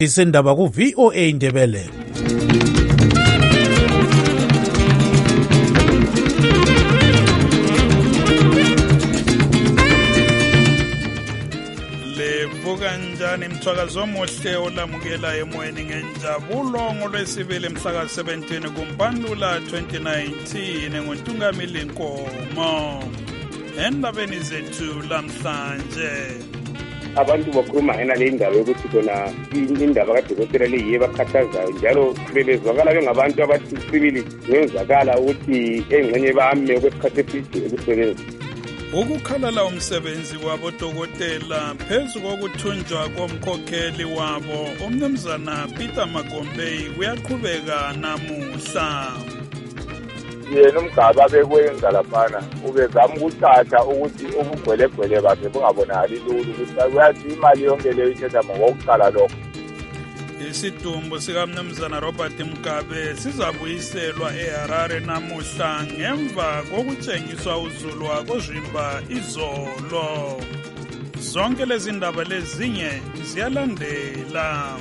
Isindaba ku VOA Indebele. Kanjani mthwakazo omuhle olamukela emoyeni ngenjabulo ngolwesibili mhla ka-17 kuMpandula 2019 nguNtungamili Nkomo. Endabeni zethu lamhlanje, abantu bakhuluma ngena le ndaba yokuthi kona indaba kadokotela leyiye bakhathazayo njalo bebezwakala bengabantu abathi sibili ngenzakala ukuthi engxenye bame kwesikhathi eside ukusebenza. ukukhalala umsebenzi wabodokotela phezu kokuthunjwa komkhokheli wabo umnumzana Peter Magombei kuyaqhubeka namuhla. Yena umgaba bekwenza laphana ubezama ukuthatha ukuthi ubugwelegwele bakhe bungabonakali lula ukuthi uyathi imali yonke leyo ithetha ngokuqala lokho. Isidumbu sikamnumzana Robert Mugabe sizabuyiselwa eHarare namuhla ngemva kokutshengiswa uzulwa kozimba izolo. Zonke lezi ndaba lezinye ziyalandela.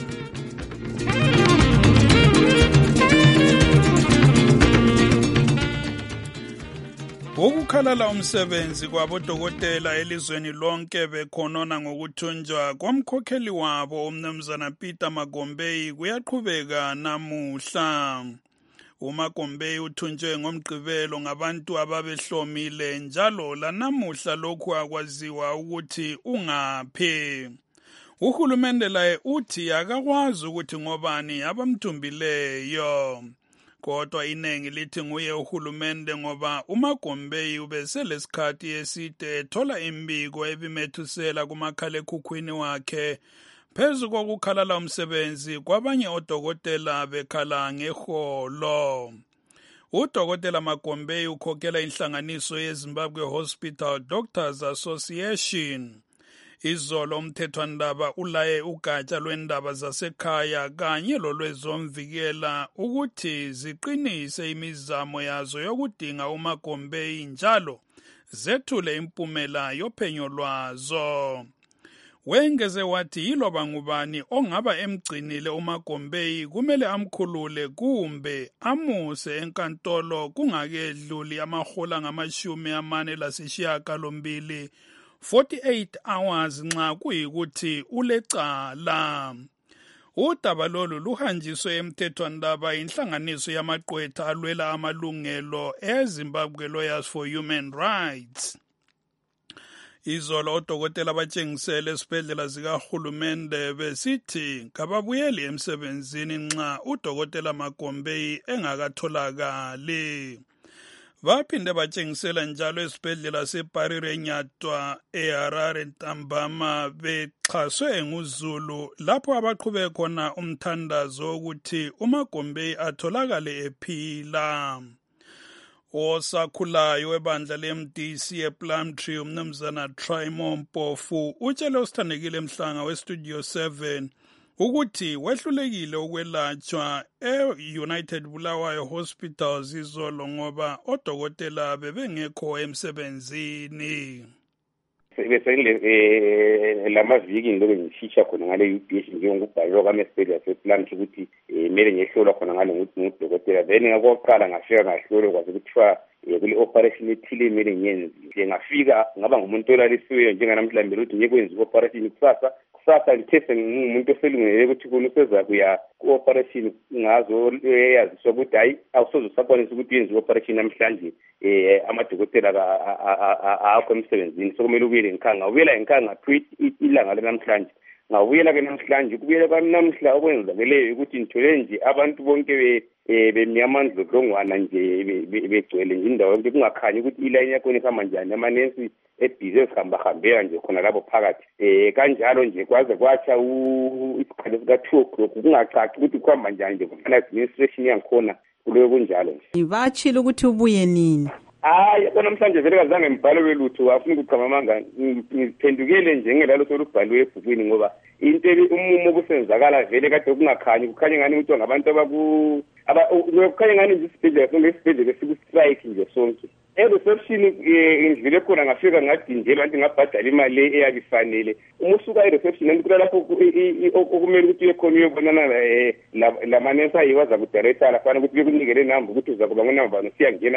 Ukukhalala umsebenzi kwabodokotela elizweni lonke bekhonona ngokuthunjwa komkhokheli wabo umnumzana Peter Magombei kuyaqhubeka namuhla. uMagombei uthunjwe ngomgqibelo ngabantu ababehlomile njalo lanamuhla lokhu akwaziwa ukuthi ungaphi. Uhulumende laye uthi akakwazi ukuthi ngobani abamthumbileyo. Kodwa iningi lithi nguye uhulumende ngoba uMagombei ubeselesikhathi eside ethola imbiko ebimethusela kumakhalekhukhwini wakhe phezu kokukhalala umsebenzi kwabanye odokotela bekhala ngeholo. Udokotela Magombei ukhokhela inhlanganiso yeZimbabwe Hospital Doctors Association. Izolo umthethwandaba ulaye ugatsha lwendaba zasekhaya kanye lolwezomvikela ukuthi ziqinise imizamo yazo yokudinga uMagombei njalo zethule impumela yophenyo lwazo. Wengeze wathi yiloba ngubani ongaba emgcinile uMagombei kumele amkhulule kumbe amuse enkantolo kungakedluli amahola ngama-48 hours nxa kuyikuthi ulecala. Udaba lolu luhanjiswe emthethwandaba inhlanganiso yamagqwetha alwela amalungelo eZimbabwe Lawyers for Human Rights. Izolo odokotela batshengisele esibhedlela zikahulumende besithi kababuyeli emsebenzini nxa udokotela Magombei engakatholakali. Baphinde batshengisela njalo esibhedlela seParire Nyatwa eHarare ntambama bexhaswe nguZulu lapho abaqhube khona umthandazo wokuthi uMagombei atholakale ephila. Osakhulayo webandla leMDC ePlumtree umnumzana Trymo Mpofu utshele usithandekile Mhlanga weStudio 7 ukuthi wehlulekile ukwelatshwa e-United Bulawayo Hospitals izolo ngoba odokotela bebengekho emsebenzini. Lamaviki ngilobe ngishisha khona ngale UPH njengokubhalwa kwami esibhedlela yasePlumtree ukuthi kumele ngiyehlolwa khona ngale ngudokotela. Then ngakoqala ngafika ngahlolwa kwaze kuthiwa kule operation ethile kumele ngiyenze. Ngafika ngaba ngumuntu olalisiweyo njenganamhlanje ukuthi ngikwenza i-operation kusasa ngithe ngumuntu oselungele ukuthi khona useza kuya ku-operation ngazo yaziswa ukuthi hayi awusoze usakwanisa ukuthi uyenze i-operation namhlanje amadokotela akho emsebenzini sokumele ubuyele ngikhanga. Ngawubuyela ngikhanga ngathiwa ilanga lenamhlanje ngawubuyela-ke namhlanje ukubuyela kwami namhla okwenzakeleyo ukuthi ngithole nje abantu bonke bemnyama ndlodlongwana nje begcwele nje indawo yonke kungakhanyi ukuthi ilayini yakhona ihamba njani amanensi ebhizi ezihambahambela nje khona lapho phakathi kanjalo nje kwaze kwatsha isikhathi sika-2 o'clock kungacaci ukuthi kuhamba njani nje kufana administration yangikhona kuloyo kunjalo nje. Batshile ukuthi ubuye nini? Hayi namhlanje vele kazange ngibhalwe lutho afuna ukuchama amanga ngiphendukele nje ngelalo solubhalwe ebhukwini ngoba into umumo kusenzakala vele kade kungakhanyi kukhanya ngani ukuthi ngabantu kukhanya ngani nje isibhedlela sonke isibhedlela siku-strike nje sonke e-reception ngidlule khona ngafika ngadinjelwa nti ngabhadala imali eyabifanele. Uma usuka e-reception kulapho okumele ukuthi uyekhona uyobonana lamanesi ayiwa zakudirector afana ukuthi bekunikele inamba ukuthi uzakuba ngonamba bani siyangena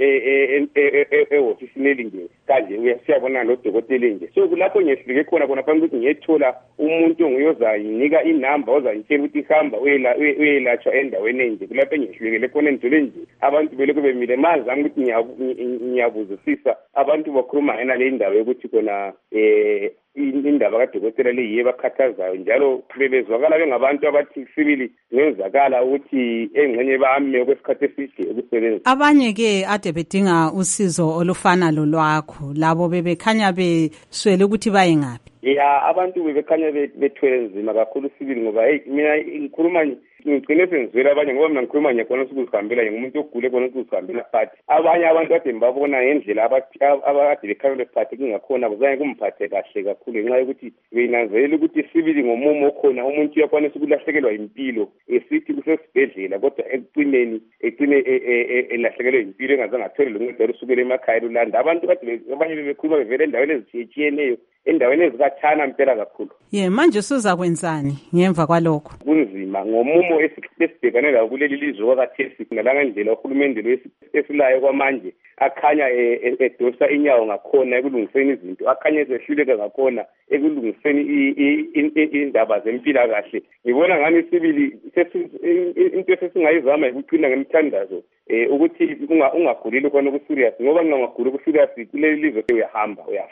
ehofisini elinje kanje uyasiyabona lo dokotela nje. So kulapho ngiyehlike khona phambi ukuthi ngiyethola umuntu onguyozayinika inamba ozayitshela ukuthi ihamba uyelatshwa endaweni enje. Kulapho ngiyehlukele khona entole nje abantu belokhu bemile mazami ukuthi ngiyabuzisisa abantu bakhuluma ngena le ndaba yokuthi kona indaba kadokotela leyiye bakhathazayo njalo bebezwakala bengabantu abathi sibili ngenzakala ukuthi engxenye bami okwesikhathi eside ukusebenza. Abanye ke ade bedinga usizo olufana lolwakho labo bebekhanya beswele ukuthi baye ngaphi. Ya abantu bebekhanya bethwele nzima kakhulu sibili ngoba mina ngikhuluma ngicine sengizwela abanye ngoba mina ngikhuluma ngiyakona ukuzihambela ngumuntu ogule kona ukuzihambela but abanye abantu kade ngibabona ngendlela abakade bekhalele phathi kungakhona kuzange kumphathe kahle kakhulu ngenxa yokuthi benanzela ukuthi sibili ngomumo okhona umuntu uyakwanisa ukulahlekelwa impilo esithi kusesibhedlela kodwa ecine elahlekelwe impilo engazange athole luncedo olusukela emakhaya lulanda. Abantu kade abanye bebekhuluma bevela endaweni ezitshiyeneyo endaweni ezikathana mpela kakhulu. Manje usuzakwenzani ngemva kwalokho? Kunzima ngomumo esibhekane lawo kuleli lizwe wakathesi nalanga ndlela uhulumende esilayo kwamanje akhanya edosa inyawo ngakhona ekulungiseni izinto akhanya esehluleka ngakhona ekulungiseni indaba zempilakahle. Ngibona ngani sibili into esesingayizama ukuqina ngemthandazo ukuthi ungagulile khona ku-serious ngoba ungaguli ku-serious kuleli lizwe uyahamba uyafa.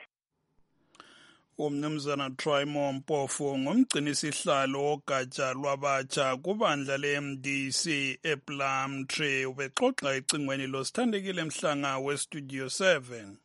Umnumzana Trimo Mpofu ngumgcinisihlalo wogatsha lwabatsha kubandla le-MDC ePlumtree ubexoxa ecingweni losithandekile Mhlanga weStudio 7.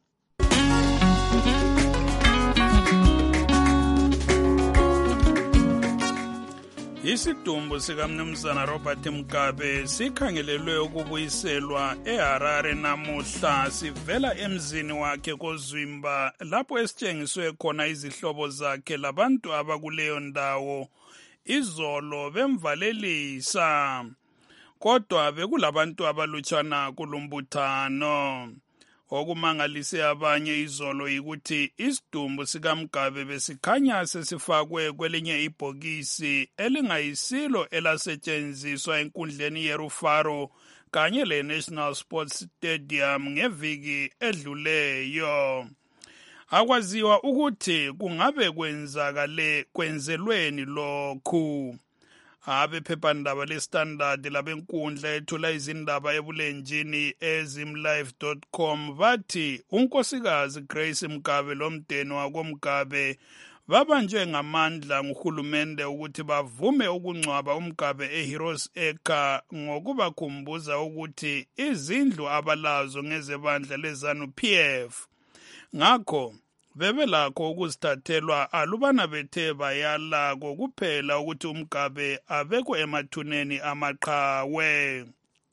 Isidumbu sikamnumzana Robert Mugabe sikhangelelwe ukubuyiselwa eHarare namuhla sivela emzini wakhe koZwimba lapho esitshengiswe khona izihlobo zakhe labantu abakuleyo ndawo izolo bemvalelisa kodwa bekulabantu abalutshana kulumbuthano. Okumangalise abanye izolo yikuthi isidumbu sikaMgabe besikhanya sesifakwe kwelinye ibhokisi elingayisilo elasetshenziswa enkundleni yeRufaro kanye le-National Sports Stadium ngeviki edluleyo. Akwaziwa ukuthi kungabe kwenzelweni lokhu. Abephephandaba leStandard labenkundla ethula izindaba ebulenjini ezimlive.com bathi unkosikazi Grace Mugabe lomndeni wakoMgabe babanjwe ngamandla nguhulumende ukuthi bavume ukungcwaba uMgabe eHeroes Acre ngokubakhumbuza ukuthi izindlu abalazo ngezebandla leZANU-PF ngakho bebelakho ukuzithathelwa alubana bethe bayala kokuphela ukuthi uMgabe abekwe emathuneni amaqhawe.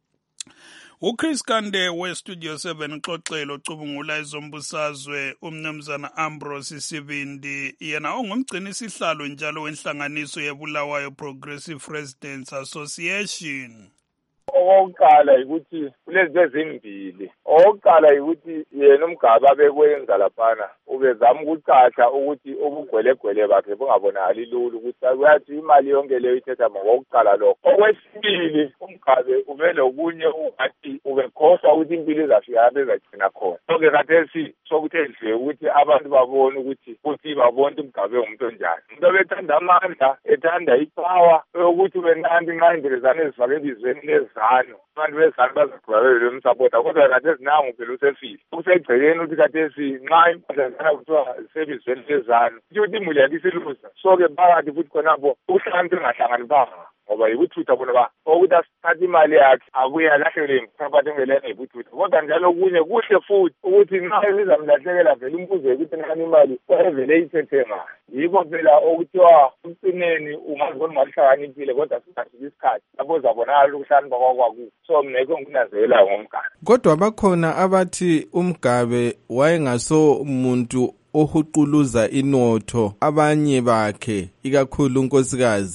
uChris Kande weStudio 7 uxoxelo ocubungula ezombusazwe umnumzana Ambrose Sibindi yena ongumgcinisihlalo njalo wenhlanganiso yeBulawayo Progressive Residents Association. Okokuqala ukuthi kulezi ezimbili. Okokuqala ukuthi yena uMgabe abekwenza laphana ubezama ukucatsha ukuthi ubugwelegwele bakhe bungabonakali lula ukuthi kuyathi imali yonke leyo ithetha ngokuqala lokho. Okwesibili uMgabe uvele okunye ungathi ubekhohlwa ukuthi impilo izafika lapho ezagcina khona. Sonke khathesi sokuthe nje ukuthi abantu babone ukuthi babone uMgabe umuntu onjani. Umuntu obethanda amandla ethanda ipower ukuthi wenandi nxa indlelezane ezifake elizweni lezano abantu bezanu bazagqwabele lo msapota kodwa khathesi nangu phela usefile usegcekeni ukuthi khathesi nxa impahla zana kuthiwa zisebizweni lezano ukuthi imuli yakhe isiluza so-ke phakathi futhi khonapho ukuhlakanipha engahlangani banga ngoba yikuthutha bona ba ukuthi asithathe imali yakhe akuye alahlekele imphathi engelene yikuthutha kodwa njalo kunye kuhle futhi ukuthi nxa izamlahlekela vele umbuzo ukuthi nani imali evele ithethe ngayo yikho phela okuthiwa umcineni ungazi bona ungahlakaniphile kodwa singasiki isikhathi lapho uzabonakala ukuhlakanipha kwakwakubo so mnekho nginazela ngomgane. Kodwa bakhona abathi uMgabe wayengaso umuntu ohuquluza inotho abanye bakhe ikakhulu unkosikazi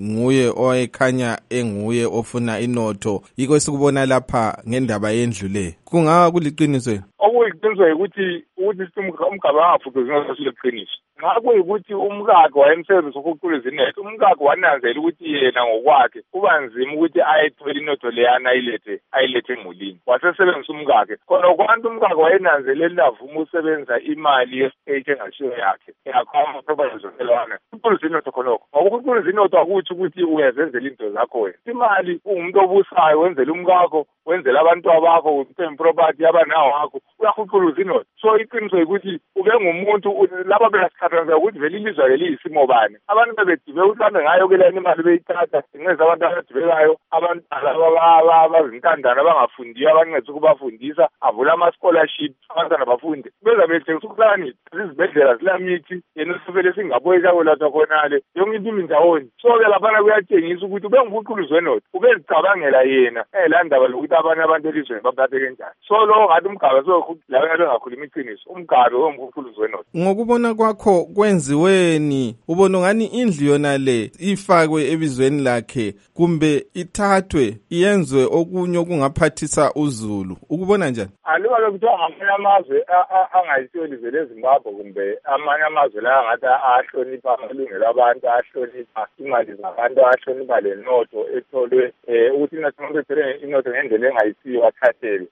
nguye owayekhanya enguye ofuna inotho, yiko sikubona lapha ngendaba yendlu le. Kungaba kuliqiniso? Okuyiqiniso ukuthi umgaba angafuduzi ngosileqiniso. Nxa kuyikuthi umkakhe wayemsebenzisa ukuqhuluza inetho, umkakhe wananzela ukuthi yena ngokwakhe kuba nzima ukuthi ayethole inotho leyana ayilethe emulini. Wasesebenzisa umkakhe. Khona kwantu umkakhe wayenanzelela avuma usebenzisa imali yestate engasiyo yakhe. Yakho amaprobayizelwana. Ukuqhuluza inotho khonokho. Ngokuqhuluza inotho akuthi ukuthi uyazenzela into zakho wena. Imali ungumuntu obusayo wenzela umkakho, wenzela abantu bakho, uthemba property yabanawo wakho. Uyakuqhuluza inotho. So iqiniso ukuthi ube ngumuntu laba besikhathaza ukuthi vele ilizwe leliyisimo bani. Abantu bebedibe uhambe ngayo ke lena imali beyithatha, ingeza abantu abadibekayo, abantu abazintandana abangafundiyo abancedisa ukubafundisa, avula ama-scholarship abantwana bafunde. Beza bethengisa ukuhlani izibhedlela zilamithi, yena usivele singaboyi kakolathwa khonale, yonke into imindawoni. So-ke laphana kuyatshengisa ukuthi ube nguqhuluzi wenotho, ubezicabangela yena la ndaba lokuthi abanye abantu elizweni baphatheke njani. So lo ngathi umgaba laba bengakhuluma iqiniso, umgabe womqhuluzi wenotho. Ngokubona kwakho kwenziweni, ubona ngani indlu yona le ifakwe ebizweni lakhe kumbe ithathwe iyenzwe okunye okungaphathisa uZulu, ukubona njani? Aluba lokuthiwa ngamanye amazwe angayisiyo ilizwe leZimbabwe kumbe amanye amazwe la ngathi ahlonipha amalungelo abantu, ahlonipha imali zabantu, ahlonipha le notho etholwe ukuthi nathi ngibethele inotho ngendlela engayisiyo athathele.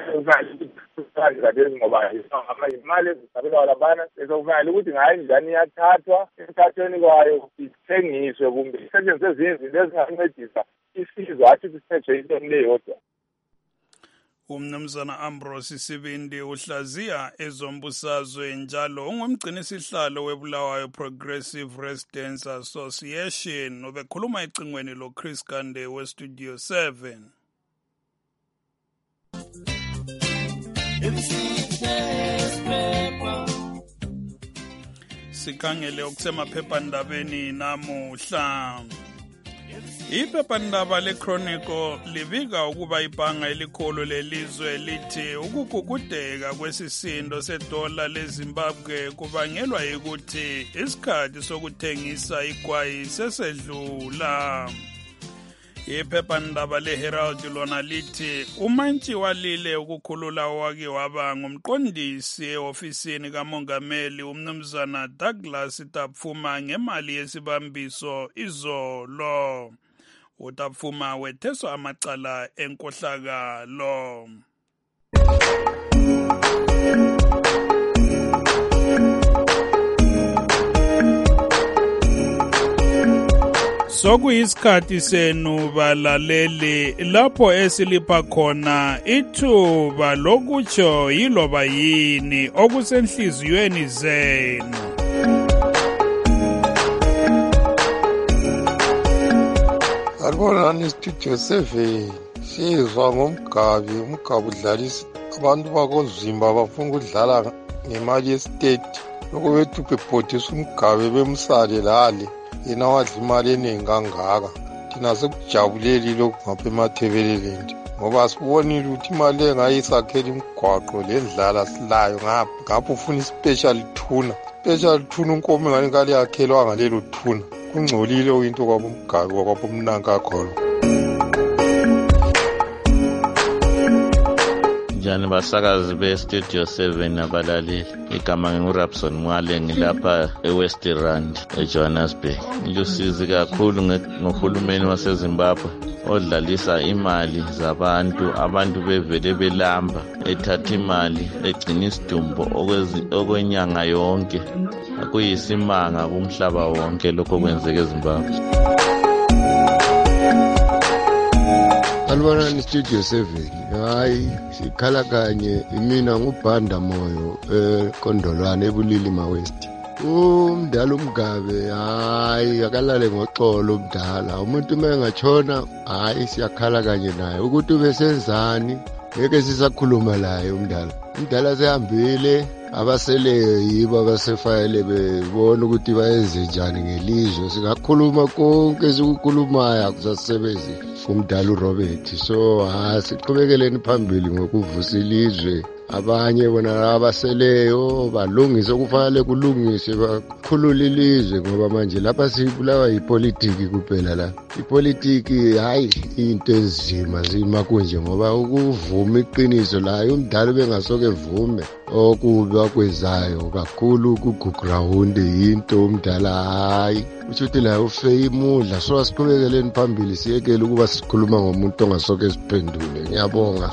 Ngoba imali ezisabelwa labana ezokufanele ukuthi ngayo njani iyathathwa, emthathweni kwayo ithengiswe kumbe isetshenziswe ezinye izinto ezingancedisa isizwe athi sithethe into leyodwa. Umnumzana Ambrose Sibindi uhlaziya ezombusazwe njalo ungumgcini sihlalo weBulawayo Progressive Residents Association, obekhuluma ecingweni lo Chris Kande weStudio 7. Sikhangele okusemaphephandabeni namuhla. Iphephandaba leChronicle libika ukuba ibhanga elikhulu lelizwe lithi ukugugudeka kwesisindo sedola leZimbabwe kubangelwa yikuthi isikhathi sokuthengisa igwayi sesedlula. Iphephandaba leHerald lona lithi uMantshi walile ukukhulula owake waba ngumqondisi eofisini kamongameli umnumzana Douglas Tapfuma ngemali yesibambiso izolo. uTapfuma wetheswa amacala enkohlakalo. Sokuyisikhathi senu balaleli lapho esilipha khona ithuba lokutsho yiloba yini okusenhliziyweni zenu. Alibonani Studio 7 sizwa ngomgabi udlalisa abantu bakozimba bafuna ukudlala ngemali yestate lokho bethu bebhodisa umgabe bemsale lale yena wadla imali eningi kangaka. Thina sekujabuleli lokhu ngapha eMathebeleland ngoba sibonile ukuthi imali engayisakhela imigwaqo lendlala silayo ngapha ufuna ispecial tuna unkomo ngani ngale yakhelwa ngalelo tuna kungcolile into kwabomgabi kwabomnanka khona. Njani basakazi beStudio 7 abalaleli, igama nginguRapson Mwale ngilapha eWest Rand eJohannesburg. Ngilosizi kakhulu ngohulumeni waseZimbabwe odlalisa imali zabantu, abantu bevele belamba ethatha imali egcina isidumbu okwenyanga yonke. Kuyisimanga kumhlaba wonke lokho kwenzeke eZimbabwe. Alibonani Studio 7. Hayi sikhala kanye imina ngubhanda moyo eKondolwane eBulili West. Umdala umgabe hayi akalale ngoxolo umdala. Umuntu mengatshona hayi siyakhala kanye naye ukuthi ubesenzani ngeke sisakhuluma laye umdala. Umdala sehambile, abaseleyo yibo abasefayele bebona ukuthi bayenze njani ngelizwe. Singakhuluma konke sikukhulumayo akusasebenzi kumdala uRobert. So siqhubekele phambili ngokuvusa ilizwe abanye bona abaseleyo balungise okufanele kulungise bakhulule ilizwe ngoba manje lapha sibulawa yipolitiki kuphela la. Ipolitiki hayi into ezima zima kunje ngoba ukuvuma iqiniso layo umdala bengasoke vume okubi akwezayo kakhulu kuground into umdala hayi uthi uthi la ufeyimudla so asiqhubekeleni phambili siyekele ukuba sikhuluma ngomuntu ongasoke siphendule. Ngiyabonga.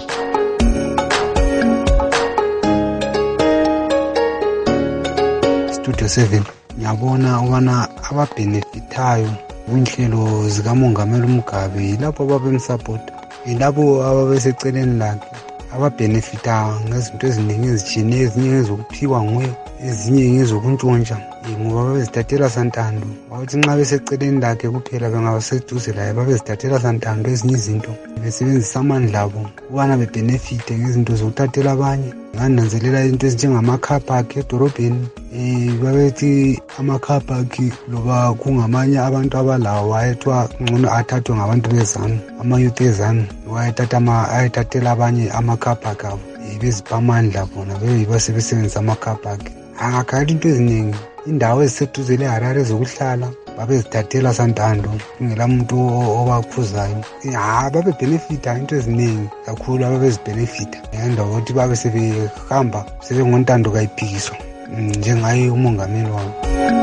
Studio 7 ngiyabona ukubana ababhenefithayo kwinhlelo zikamongameli uMgabe yilapho ababemsapota, yilapho ababeseceleni lakhe ababhenefita ngezinto eziningi ezitshiyeneyo, ezinye ngezokuphiwa nguye, ezinye ngezokuntshontsha ngoba babezithathela santando. Wathi nxa beseceleni lakhe kuphela bengabaseduze laye babezithathela santando ezinye izinto, besebenzisa amandla abo ukubana bebhenefite ngezinto zokuthathela abanye. Ngananzelela into ezinjengamakha park edorobheni, babethi amakha park loba kungamanye abantu abalawo wayethiwa ngcono athathwe ngabantu bezanu, amayouth ezanu ayethathela abanye amakha park abo, bezipha amandla bona beyibo sebesebenzisa amakha park. Akakhala into eziningi, indawo eziseduze leHarare zokuhlala babezithathela santando kungela muntu obakhuzayo. Babebhenefita into eziningi kakhulu, ababezibhenefita ngendawo ukuthi babe sebehamba sebengontando kayiphikiswa njengaye umongameli wabo.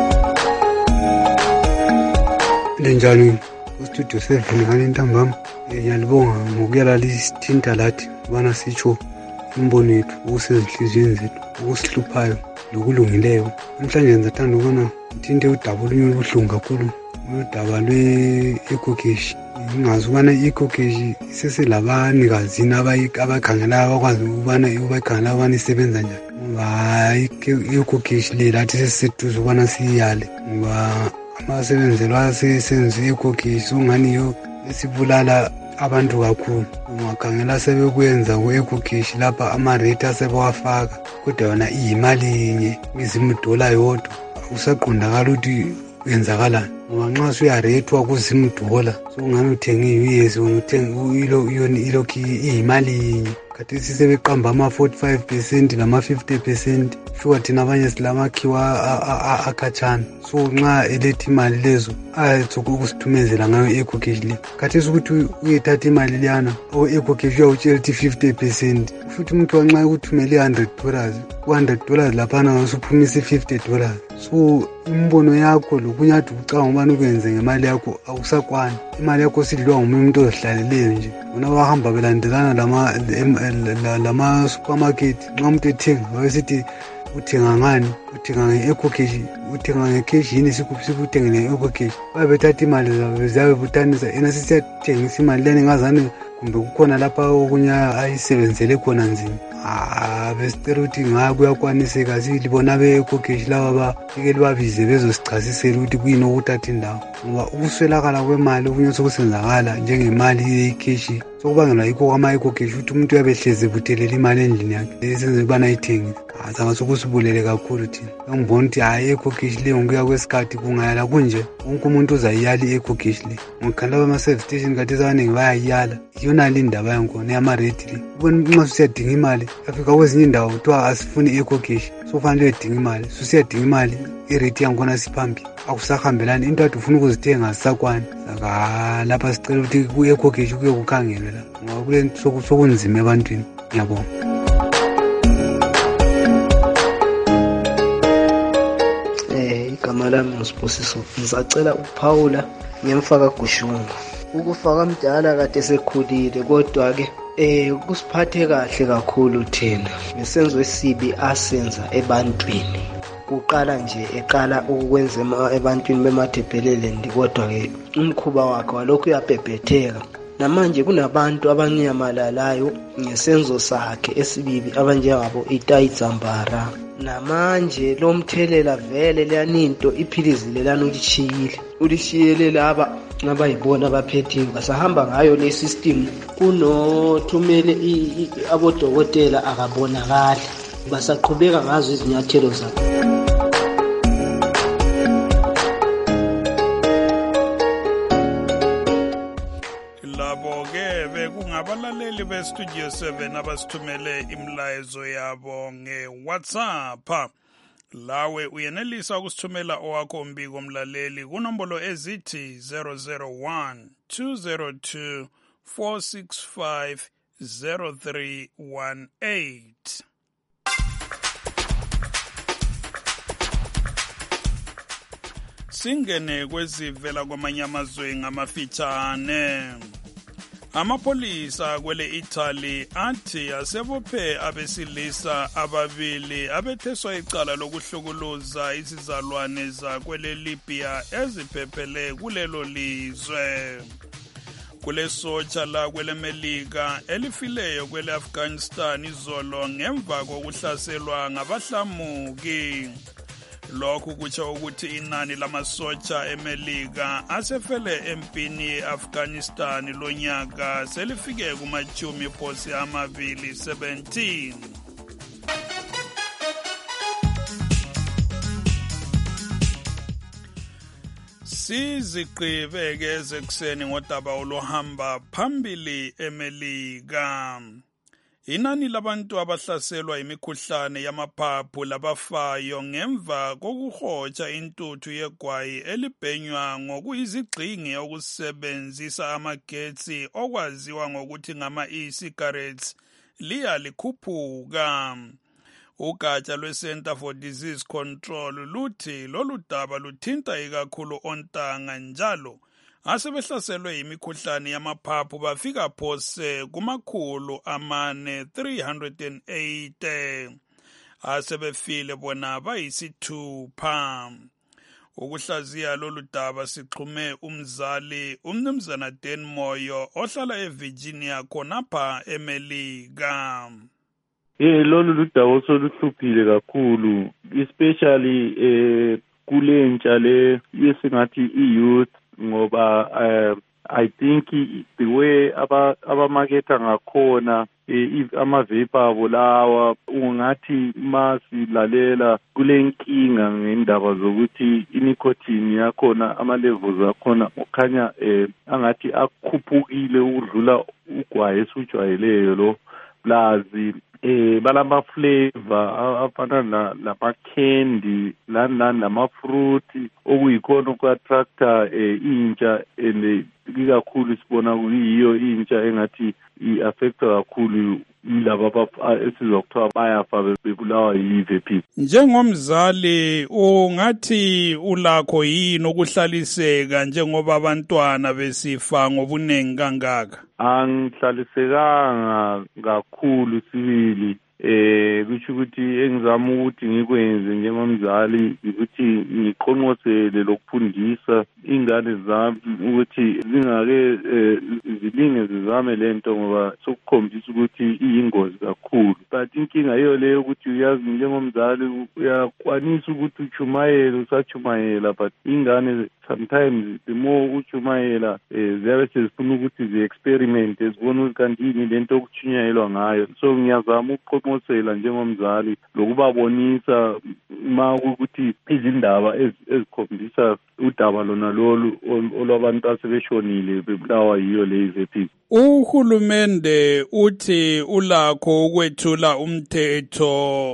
Linjani uStudio 7 ngane ntambama, ngiyalibonga ngokuyala lisithinta lathi ubana sitsho imbono yethu okusezinhliziyweni zethu okusihluphayo lokulungileyo. Namhlanje ngizathanda ukubona ngithinte udaba olunye olubuhlungu kakhulu, udaba lwe-ecocash. Ngingazi ukubana i-ecocash iseselabanikazini abakhangela abakwazi ukubana bayikhangela ukubana isebenza njani. Ngoba i-ecocash le lathi sesiseduze ukubana siyiyale ngoba amasebenzelo asesenza i-ecocash sokungani yiyo esibulala abantu kakhulu. Ungakhangela sebekwenza ku-ecocash lapha amarate asebewafaka kodwa yona iyimali inye $10 yodwa. Usaqondakala ukuthi kwenzakalani ngoba nxa suyarethwa $10 sokungani uthengiwe uyezi ilokhu iyimali inye. Khathesi sebeqamba ama-45% nama-50%. Sure thina abanye silamakhiwa akhatshana, so nxa eletha imali lezo ayethuka ukusithumezela ngayo i-ecocash le. Khathesi ukuthi uyethatha imali leyana o-ecocash uyawutshela ukuthi 50%, futhi umuntu wanxa ekuthumele $100, $100 laphana ngasuphumisa $50. So imbono yakho lokunye ade ucanga ubani ukwenze ngemali yakho awusakwani. Imali yakho sidliwa ngomunye umuntu ozihlaleleyo nje. Bona bahamba belandelana lama-supermarket. Nxa umuntu ethenga babesithi uthenga ngani, uthenga nge-ecocash, uthenga ngecash yini, sikuthenge nge-ecocash. Babethatha imali zabo ziyabebutanisa, yena sisiyathengisa imali leni ngazane kumbe kukhona lapha okunye ayisebenzele khona nzima. Besicela ukuthi kuyakwaniseka silibona be-ecocash laba bafike libabize bezosichasisela ukuthi kuyini okuthatha indawo, ngoba ukuswelakala kwemali okunye sokusenzakala njengemali yekheshi sokubangelwa yikho kwama-ecocash ukuthi umuntu uyabehlezi ebuthelela imali endlini yakhe esenze ukubana ayithengise. Sanga sokusibulele kakhulu thina. Ngibona ukuthi i-ecocash le ngokuya kwesikhathi kungayala kunje wonke umuntu uzayiyala i-ecocash le. Ngikhala bama-service station khathesi abaningi bayayiyala, iyona le indaba yankhona yamarate le. Ubona nxa susiyadinga imali afika kwezinye indawo kuthiwa asifuni i-ecocash, sokufanele uyedinga imali, susiyadinga imali irate yankhona siphambili akusahambelani, into ade ufuna ukuzithenga azisakwani. Saka lapha sicela ukuthi ku-ecocash kuye kukhangelwe la ngoba kule sokunzima ebantwini. Ngiyabonga. Igama lami nguSibusiso, ngizacela ukuphawula ngemfaka Gushungu. Ukufaka mdala kade sekhulile kodwa-ke kusiphathe kahle kakhulu thina ngesenzo esibi asenza ebantwini. Kuqala nje eqala ukwenza ebantwini bemaDebheleland, kodwa-ke umkhuba wakhe walokhu uyabhebhetheka. Namanje kunabantu abanyamalalayo ngesenzo sakhe esibibi abanjengabo Itai Dzambara. Namanje lo mthelela vele leyaninto iphilizile lana ulishiyele laba abayibona abaphethiwe basahamba ngayo le system. Kunothumele abodokotela akabonakali, basaqhubeka ngazo izinyathelo zakhe. labo-ke bekungabalaleli bestudio 7 abasithumele imlayezo yabo nge-WhatsApp. Lawe uyenelisa ukusithumela owakho umbiko mlaleli kunombolo ezithi 001 202 465 0318. Singene kwezivela kwamanye amazwe ngamafitshane. Amapolisa kwele Italy athi asebophe abesilisa ababili abetheswa icala lokuhlukuluza izizalwane zakwele Libya eziphephele kulelo lizwe. Kule sotsha la kwele Melika elifileyo kwele Afghanistan izolo ngemva kokuhlaselwa ngabahlamuki. Lokhu kutsho ukuthi inani lamasotsha eMelika asefele empini ye-Afghanistan lonyaka selifike kumachumi phosi amabili 17. Siziqhibeke ezekuseni ngodaba oluhamba phambili eMelika. Inani labantu abahlaselwa imikhuhlane yamaphaphu labafayo ngemva kokuhotsha intuthu yegwayi elibhenywa ngokuyizigxingi okusebenzisa amagetsi okwaziwa ngokuthi ngama-e-cigarettes liyakhuphuka. Ugatsha lwe-Center for Disease Control luthi lolu daba luthinta ikakhulu ontanga njalo asebehlaselwe imikhuhlane yamaphaphu bafika phose kumakhulu 308 asebefile bona bayisithupha. Ukuhlaziya lolu daba sixhume umnumzana Dan Moyo ohlala eVirginia khonapha eMelika. Lolu ludaba osoluhluphile kakhulu, especially kulentsha le yesingathi i-youth, ngoba I think the way abamaketha ngakhona ama-vape abo lawa ungathi masilalela kulenkinga ngendaba zokuthi inicotine yakhona ama-levels akhona ukhanya angathi akhuphukile ukudlula ugwayi esujwayeleyo lo plazi balama flavor afana nama-candy lani nama-fruit okuyikhona uku-attracta intsha and ikakhulu sibona kuyiyo intsha engathi i-affecta kakhulu yilaba esizwa kuthiwa bayafa bebulawa yi-vaping. Njengomzali ungathi ulakho yini ukuhlaliseka njengoba abantwana besifa ngobuningi kangaka? Angihlalisekanga kakhulu sibili. Kusho ukuthi engizama ukuthi ngikwenze njengomzali ukuthi ngiqonqosele lokufundisa ingane zami ukuthi zingake zilinge zizame lento ngoba sokukhombisa ukuthi iyingozi kakhulu. But inkinga yiyo leyo ukuthi uyazi njengomzali uyakwanisa ukuthi uchumayele usachumayela, but ingane sometimes the more uchumayela ziyabe sezifuna ukuthi zi-experiment zibone ukuthi kanti yini lento okuchunyayelwa ngayo. So ngiyazama ukuqonqosela njengomzali lokubabonisa ma ukuthi izindaba ezikhombisa udaba lona lolu olwabantu asebeshonile bebulawa yiyo le vaping. Uhulumende uthi ulakho ukwethula umthetho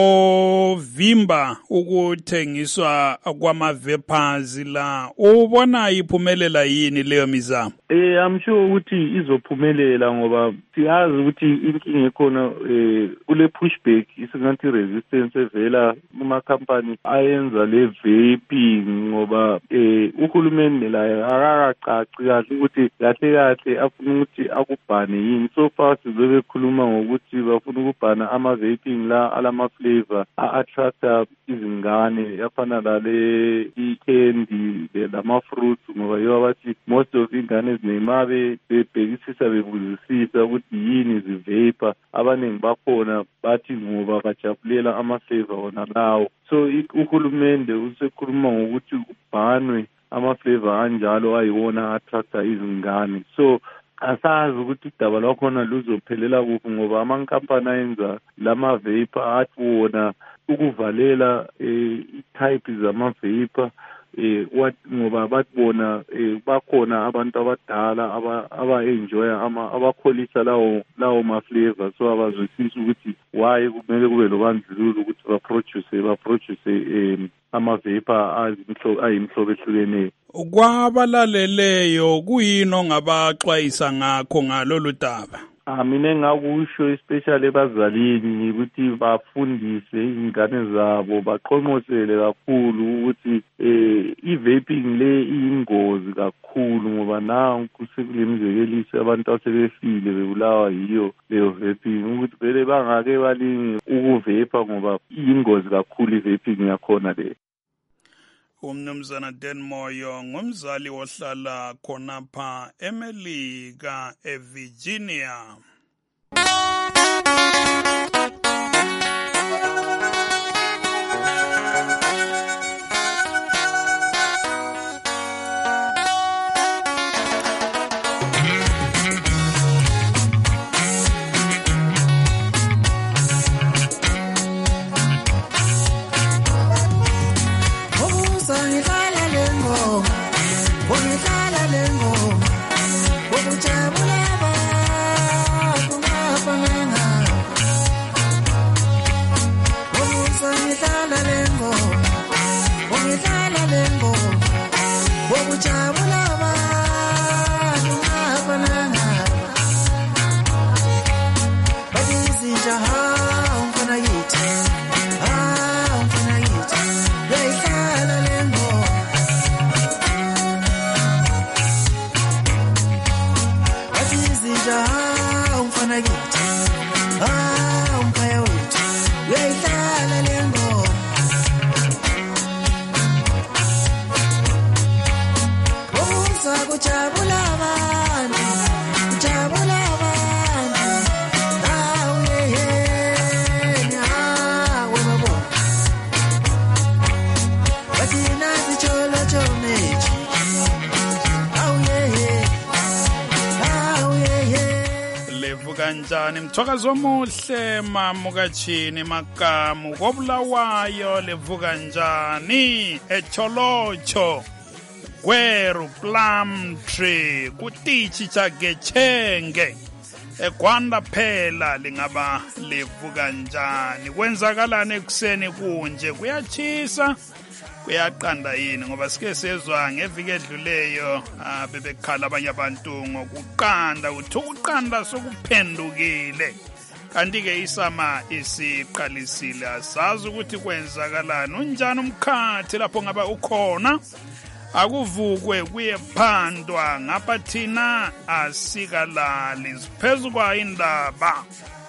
ovimba ukuthengiswa kwama-vapers la. Ubona iphumelela yini leyo mizamo? I'm sure ukuthi izophumelela ngoba siyazi ukuthi inkinga ekhona kule pushback isingathi resistance evela kuma-company ayenza le vaping ngoba uhulumende laye akakacaci kahle ukuthi kahle afuna ukuthi akubhane yini. So far sizobe khuluma ngokuthi bafuna ukubhana ama-vaping la alama-flavor a-attracta izingane afana lale i-candy lama-fruits ngoba yiyo abathi most of ingane ezineyimabe bebhekisisa bebuzisisa ukuthi yini zi-vapor. Abaningi bakhona bathi ngoba bajabulela ama-flavor wona lawo. So uhulumende usekhuluma ngokuthi kubhanwe ama-flavor anjalo ayiwona attracta izingane. So asazi ukuthi udaba lwakhona luzophelela kuphi ngoba amankampani ayenza lama-vapor athi wona ukuvalela i-type zama-vapor ngoba batibona bakhona abantu abadala aba-enjoya abakholisa lawo ma-flavor, so abazwisisa ukuthi why kumele kube lo bandlululo ukuthi baproduce ama-vapor ayimihlobo ehlukeneyo. Kwabalaleleyo kuyini ongabaxwayisa ngakho ngalolu daba? Mina engakusho especially ebazalini ukuthi bafundise izingane zabo, baqonqosele kakhulu ukuthi i-vaping le iyingozi kakhulu, ngoba nanku sekulemizekeliso abantu asebefile bebulawa yiyo leyo vaping, ukuthi vele bangake balinge ukuvepa ngoba iyingozi kakhulu i-vaping yakhona le. Umnumzana Dan Moyo ngumzali ohlala khonapha eMelika eVirginia. Kanjani mthokazi omuhle mamukachini makamu kobulawayo levuka njani echolocho Gweru Plumtree kutichi cha Gechenge eGwanda phela lingaba levuka njani kwenzakalana ekuseni kunje kuyachisa kuyaqanda yini ngoba sike sezwa ngeviki edluleyo bebekhala abanye abantu ngokuqanda uthi ukuqanda sokuphendukile kanti ke isama isiqalisile asazi ukuthi kwenzakalani unjani umkhathi lapho ngaba ukhona akuvukwe kuyephandwa ngapha thina asikalali siphezu kwa indaba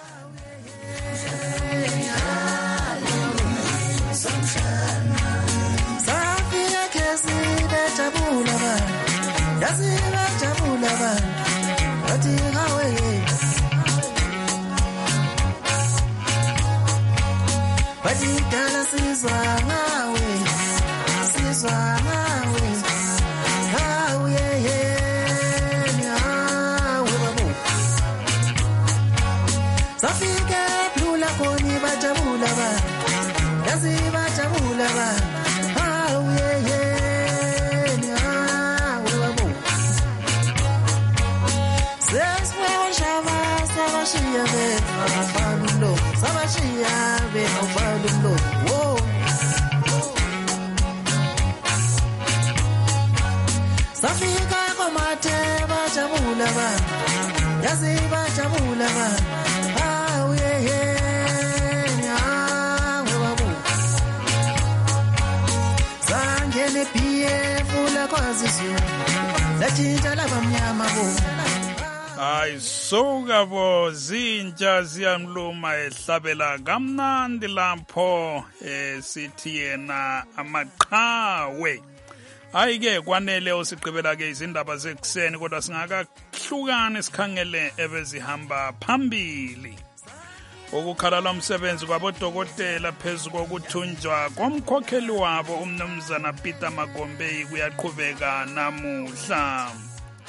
Hayi sokabo zinja ziyamluma ehlabela kamnandi lapho sithi yena amaqhawe ayike kwanele usigqibela ke izindaba zekuseni kodwa singakahlukane sikhangele ebezihamba phambili ukukhalala umsebenzi kwabodokotela phezu kokuthunjwa komkhokheli wabo umnumzana Peter Magombe kuyaqhubeka namuhla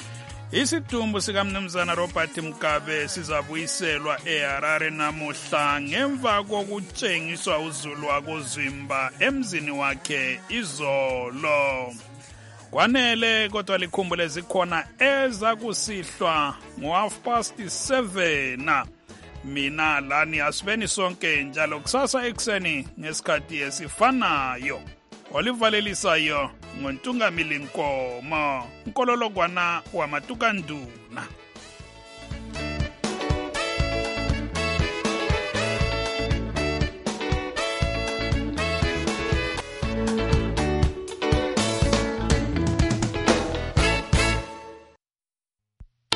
Isidumbu sikamnumzana Robert Mugabe sizabuyiselwa eHarare namuhla ngemva kokutshengiswa uzulu wakozimba emzini wakhe izolo. Kwanele kodwa likhumbule zikhona ezakusihlwa ngo7:30. Mina lani asibeni sonke njalo kusasa ekseni ngesikhathi esifanayo. Olivalelisayo ngontungamili Nkomo, Nkololokwana wamatukanduna.